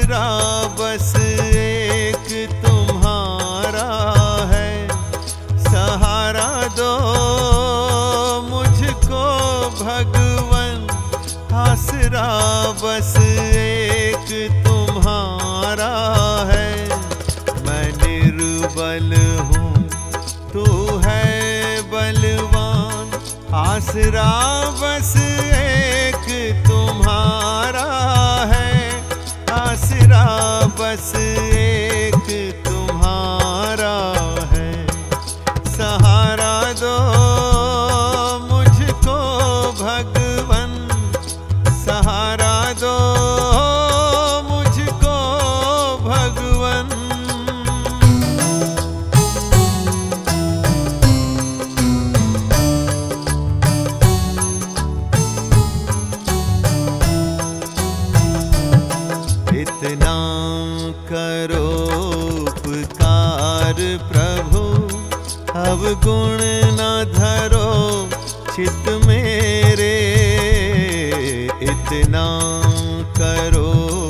आसरा बस एक तुम्हारा है। सहारा दो मुझको भगवन, आसरा बस एक तुम्हारा है। मैं निर्बल हूँ तू है बलवान, आसरा बस एक तुम्हारा है। आसरा बस एक तुम्हारा है। सहारा दो मुझको भगवन, सहारा दो मुझको भगवन। इतना करो उपकार प्रभु, अवगुण न धरो चित्त मेरे। इतना करो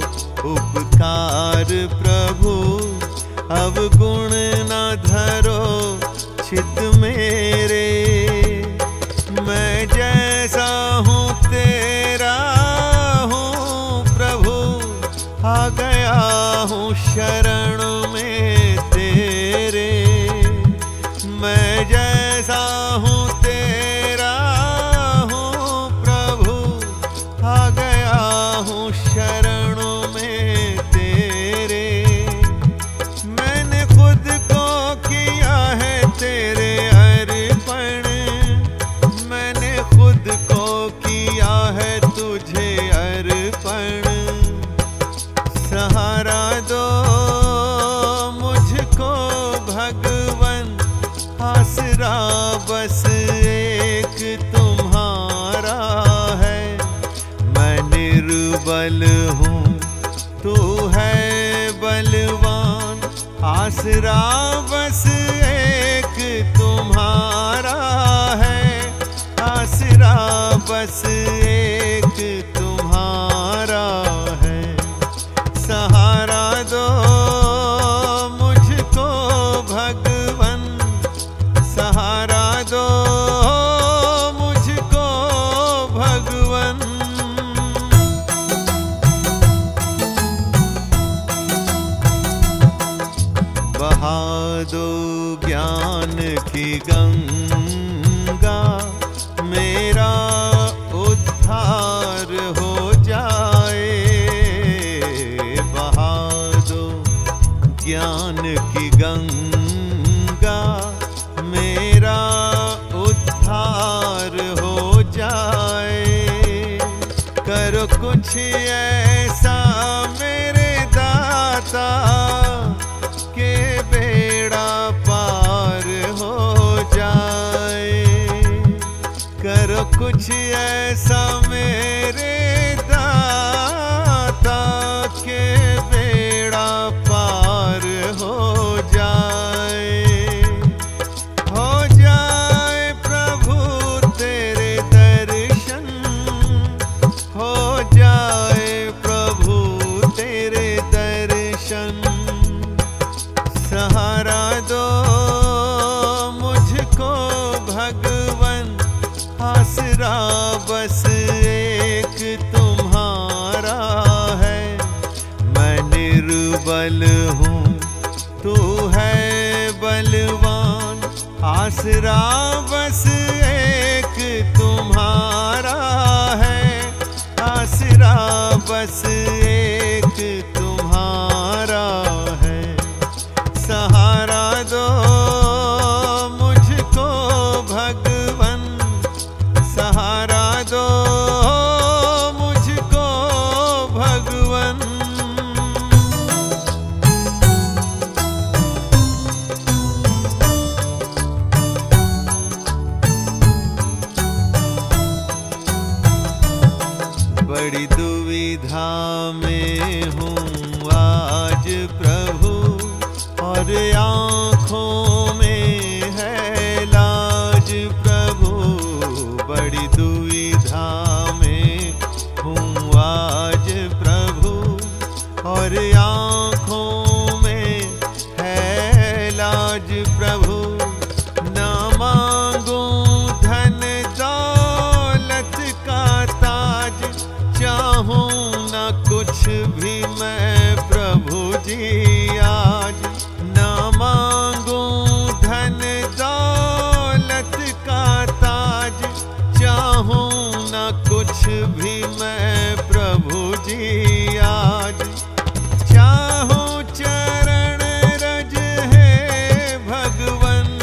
उपकार प्रभु, अवगुण न धरो चित्त मेरे। मैं जैसा हूँ तेरा हूँ प्रभु, आ गया हूँ शरण में तेरे। मैं जैसा हूँ तेरा हूँ प्रभु, आ गया हूँ शरण में तेरे। मैंने खुद को किया है तेरे अर्पण, मैंने खुद को किया है तुझे अर्पण। सहारा दो मुझको भगवन, आसरा बस एक तुम्हारा है। मैं निर्बल हूँ तू है बलवान, आसरा बस एक तुम्हारा है। आसरा बस एक तुम्हारा है। सहारा दो मुझको भगवन, सहारा दो मुझको भगवन। बहा दो ज्ञान की गंगा, मेरा उद्धार हो जाए। ज्ञान की गंगा, मेरा उद्धार हो जाए। करो कुछ ऐसा मेरे दाता, के बेड़ा पार हो जाए। करो कुछ ऐसा मेरे दाता, के बेड़ा पार हो जाए। हो जाए प्रभु तेरे दर्शन, हो जाए प्रभु तेरे दर्शन। सहारा दो मुझको भगवन, आसरा बस एक तुम्हारा है। मैं निर्बल हूँ तू है बलवान, आसरा बस एक तुम्हारा है। आसरा बस एक तुम्हारा है। सहारा दो मुझको भगवन, सहारा दो मुझको भगवन। बड़ी दुविधा में हूँ आज प्रभु, और आँखों में है लाज प्रभु। बड़ी दुविधा में हूँ आज प्रभु, और आँखों में है लाज प्रभु। न मांगूं धन दौलत का ताज, चाहूं न कुछ भी मैं प्रभु जी आज। न मांगूं धन दौलत का ताज, चाहूं न कुछ भी मैं प्रभु जी आज। चाहूं चरण रज है भगवन,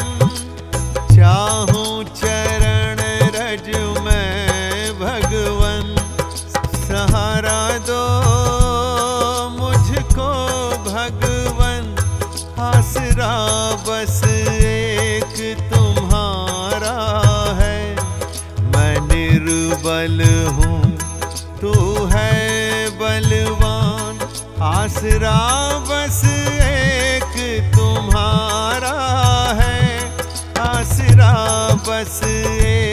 चाहूं चरण रज मैं भगवन। सहारा दो मुझको भगवन, आसरा बस एक तुम्हारा है। मैं निर्बल हूँ तू है बलवान, आसरा बस एक तुम्हारा है, आसरा बस एक